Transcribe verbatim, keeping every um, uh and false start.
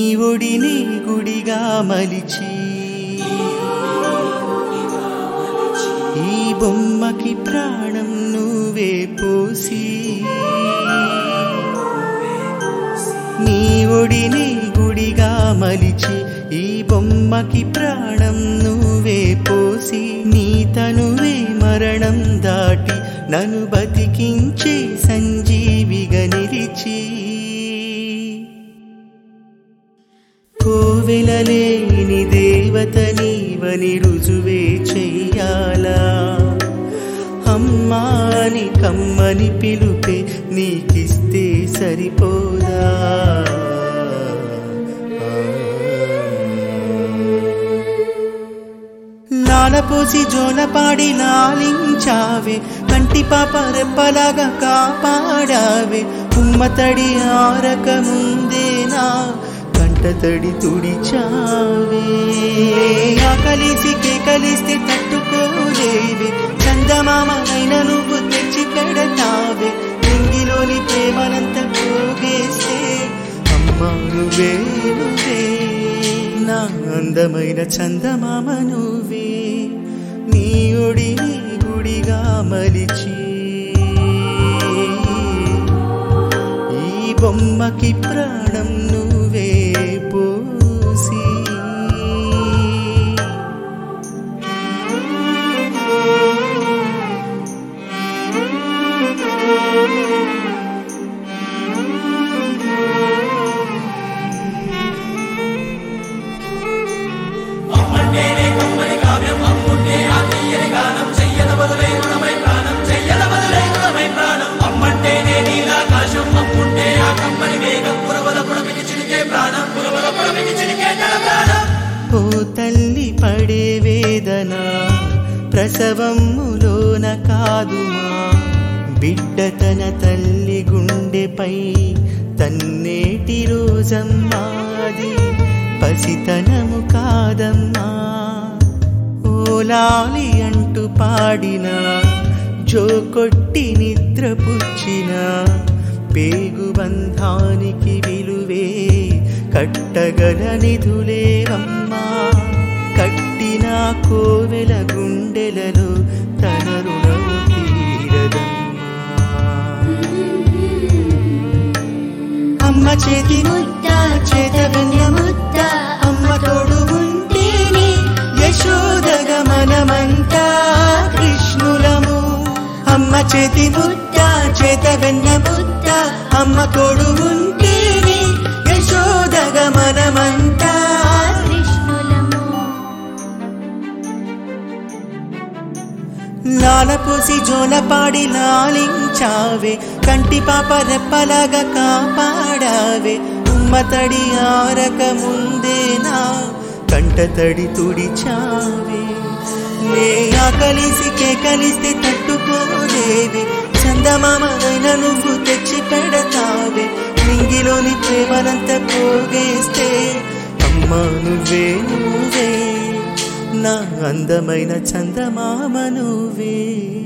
ఒడిని గుడిగా మలిచి ఈ బొమ్మకి ప్రాణం నువ్వే పోసి నీ ఒడిని గుడిగా మలిచి ఈ బొమ్మకి ప్రాణం నువ్వే పోసి నీ తనువే మరణం దాటి నన్ను బతికించే సంజీవిగా నిలిచి కోవెలలేని దేవత నీవని రుజువే చెయ్యాలా అమ్మాని కమ్మని పిలుపే నీకిస్తే సరిపోదా లాలపోసి జోలపాడి లాలించావే కంటి పాప రెప్పలాగా కాపాడావే ఉమ్మతడి ఆరక ముందేనా కంటతడి తుడిచావే ఆకలిసి కేకలిస్తే తట్టుకోలేవే చందమామనైన నువ్వు తెచ్చి పెడతావే నింగిలోని ప్రేమనంత పోగేస్తే అమ్మా నువ్వే నువ్వే నా అందమైన చందమామ నువ్వే నీ ఒడిని గుడిగా మలిచి ఈ బొమ్మకి ప్రాణం నువ్వే పోసి ఓ తల్లి పడే వేదన ప్రసవములోన కాదుమా బిడ్డ తన తల్లి గుండెపై తన్నేటి రోజమ్మాది పసితనము కాదమ్మా ఓలాలి అంటూ పాడిన జో కొట్టి నిద్రపుచ్చిన పేగు బంధానికి విలువే కట్టగల నిధులేవమ్మా కట్టిన కోవెల గుండెలలో తన రుణము తీరదమ్మా అమ్మ చేతి ముద్ద చేతగన్య ముద్ద అమ్మ తోడు ఉంటేనే యశోదగ మనమంతా కృష్ణులము అమ్మ చేతి ముద్ద చేతగన్య ముద్ద అమ్మ తోడు ఉంటేనే యశోదగ మనమంతా కృష్ణులము లాలపోసి జోలపాడి లాలించావే కంటి పాప రెప్పలాగా కాపాడావే ఉమ్మతడి ఆరక ముందేనా కంటతడి తుడిచావే నే ఆకలిసి కేకలిస్తే తట్టుకోలేవే చందమామనైన నువ్వు తెచ్చి పెడతావే నింగిలోని ప్రేమనంత పోగేస్తే అమ్మా నువ్వే నువ్వే నా అందమైన చందమామ నువ్వే.